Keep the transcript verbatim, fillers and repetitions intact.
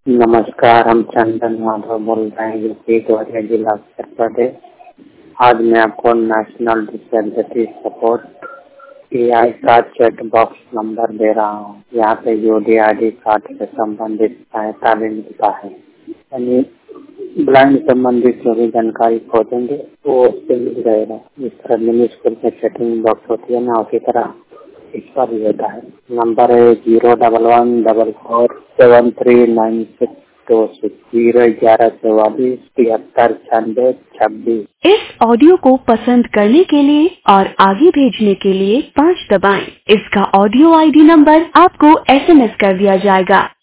नमस्कार, हम चंदन माधव बोल रहे हैं यूपी ग्वालियर जिला उत्तर प्रदेश। आज मैं आपको national disability support A I का चैट बॉक्स नंबर दे रहा हूँ। यहाँ पे जो डी आई डी कार्ड से संबंधित सहायता भी मिलता है, यानी ब्लाइंड संबंधित जो भी जानकारी खोजेंगे वो उससे मिल जाएगा। इस तरह मिनी स्कूल में चैटिंग बॉक्स होती है ना, उसी तरह इस पर भी होता है। नंबर है zero double one double four seven three nine six two six zero ग्यारह चौवालीस तिहत्तर छियानवे छब्बीस। इस ऑडियो को पसंद करने के लिए और आगे भेजने के लिए पाँच दबाएं। इसका ऑडियो आई डी नंबर आपको एस एम एस कर दिया जाएगा।